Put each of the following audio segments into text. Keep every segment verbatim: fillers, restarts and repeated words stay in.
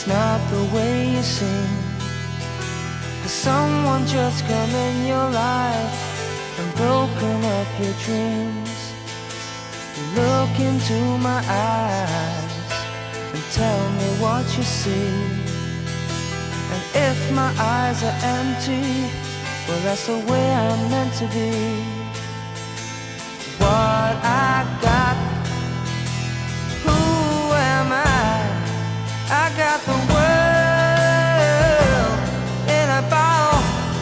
It's not the way you seem. Has someone just come in your life and broken up your dreams? Look into my eyes and tell me what you see. And if my eyes are empty, well, that's the way I'm meant to be. What I got, who am I? I got the world in a bottle.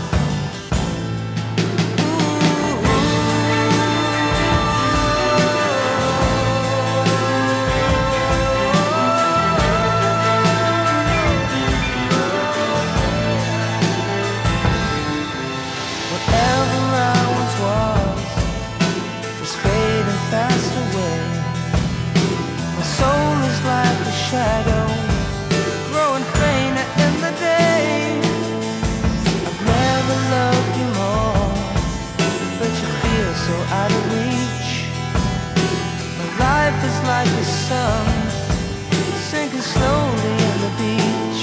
Whatever I once was is fading fast away. My soul is like a shadow, growing fainter in the day. I've never loved you more, but you feel so out of reach. My life is like the sun, sinking slowly in the beach.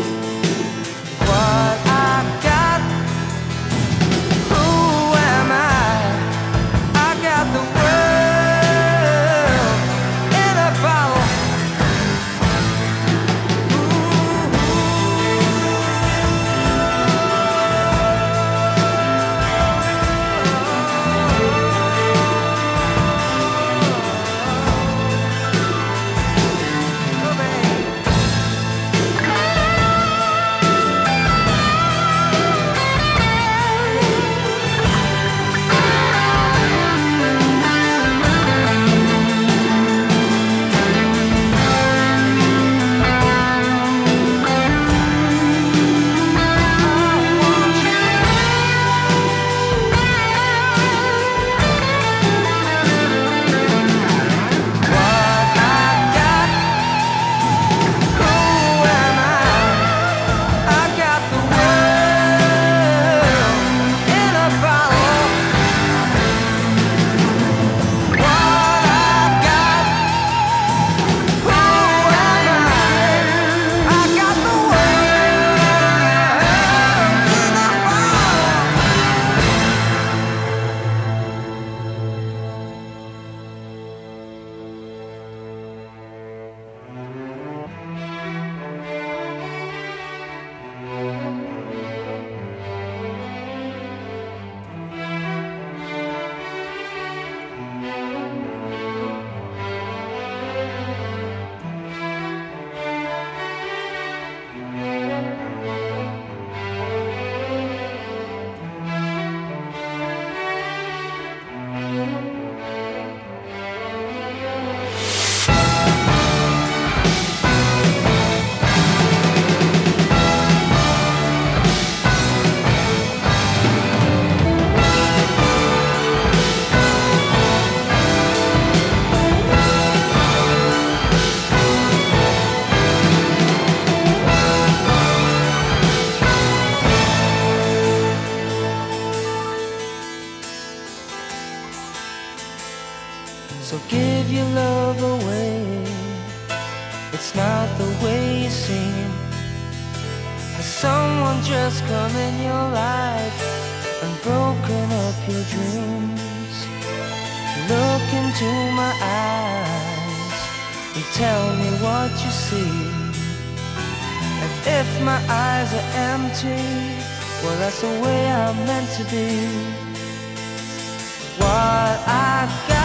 What I got, who am I? I got the world in a bottle. So give your love away. It's not the way you seem. Has someone just come in your life and broken up your dreams? Look into my eyes and tell me what you see. And if my eyes are empty, well, that's the way I'm meant to be. What I got,